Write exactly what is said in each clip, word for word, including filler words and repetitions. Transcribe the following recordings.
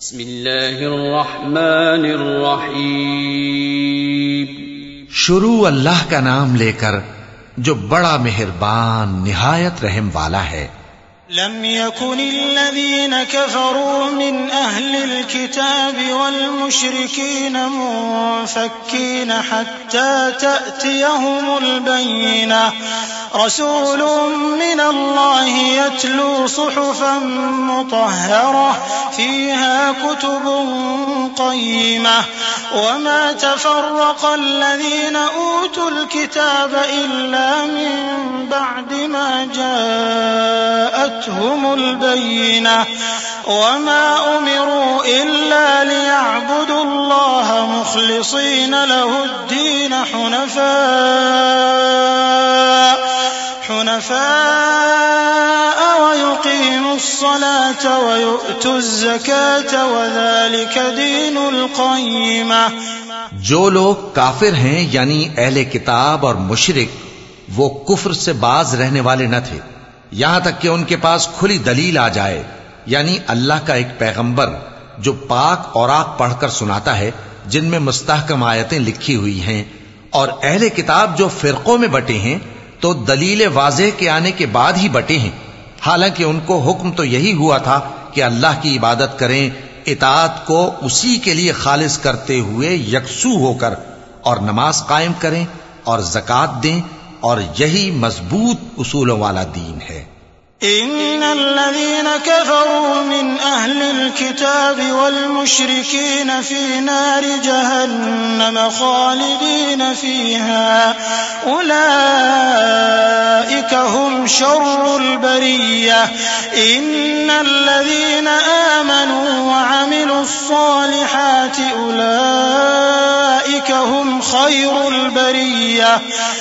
बिस्मिल्लाहिर्रहमानिर्रहीम। शुरू अल्लाह का नाम लेकर जो बड़ा मेहरबान निहायत रहम वाला है। लम यकुनिल्लज़ीन कफ़रू मिन अहलिल किताबि वल मुशरिकीन मुनफ़क्कीन हत्ता तअतियहुमुल बय्यिनह रसूलुम मिनल्लाहि यत्लू सुहुफ़न मुतहहरह फ़ीहा कुतुबुन क़य्यिमह वमा तफ़र्रक़ल्लज़ीन ऊतुल किताब इल्ला मिन बअदि मा जाअतहुमुल बय्यिनह वमा उमिरू इल्ला लियअबुदुल्लाह मुख़लिसीन लहुद्दीन हुनफा हुनफाअ वयुक़ीमुस्सलाता वयु'तुज़्ज़काता वज़ालिक दीनुल क़य्यिमह। जो लोग काफिर हैं यानी अहले किताब और मुशरिक वो कुफ्र से बाज रहने वाले न थे यहां तक कि उनके पास खुली दलील आ जाए, यानी अल्लाह का एक पैगंबर जो पाक औराक पढ़कर सुनाता है जिनमें मुस्तहकम आयतें लिखी हुई हैं, और अहले किताब जो फिरकों में बटे हैं तो दलील वाज़ेह के आने के बाद ही बटे हैं। हालांकि उनको हुक्म तो यही हुआ था कि अल्लाह की इबादत करें, इताअत को उसी के लिए खालिस करते हुए यकसू होकर, और नमाज कायम करें और ज़कात दें, और यही मजबूत उसूलों वाला दीन है। इन्नल्लज़ीन कफ़रू मिन अहलिल किताबि वल मुशरिकीन फी नारि जहन्नम खालिदीन फीहा उलाइका हुम शर्रुल बरिय्यह इन्नल्लज़ीन आमनू व अमिलुस्सालिहाति उलाइका हुम खैरुल बरिय्यह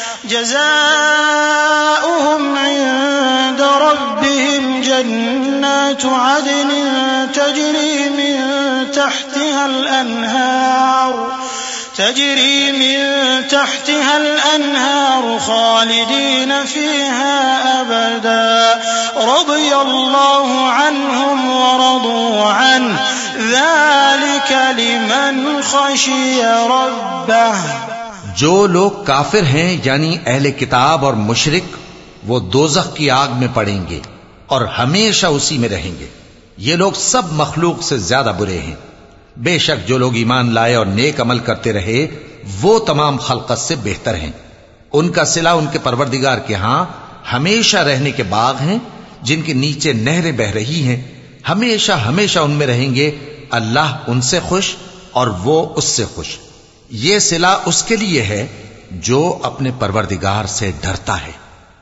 जज़ाउहुम इंद रब्बिहिम जन्नातु अदनिन तजरी मिन तहतिहल अनहार तजरी मिन तहतिहल अनहार खालिदीन फीहा अबदा रज़ियल्लाहु अन्हुम व रदू अन्हु ज़ालिक लिमन खशिय रब्बह। जो लोग काफिर हैं यानी अहले किताब और मुशरिक वो दोज़ख की आग में पड़ेंगे और हमेशा उसी में रहेंगे। ये लोग सब मखलूक से ज्यादा बुरे हैं। बेशक जो लोग ईमान लाए और नेक अमल करते रहे वो तमाम खल्क़त से बेहतर हैं। उनका सिला उनके परवरदिगार के यहां हमेशा रहने के बाग हैं जिनके नीचे नहरें बह रही हैं। हमेशा हमेशा उनमें रहेंगे। अल्लाह उनसे खुश और वो उससे खुश। ये सिला उसके लिए है जो अपने परवरदिगार से डरता है।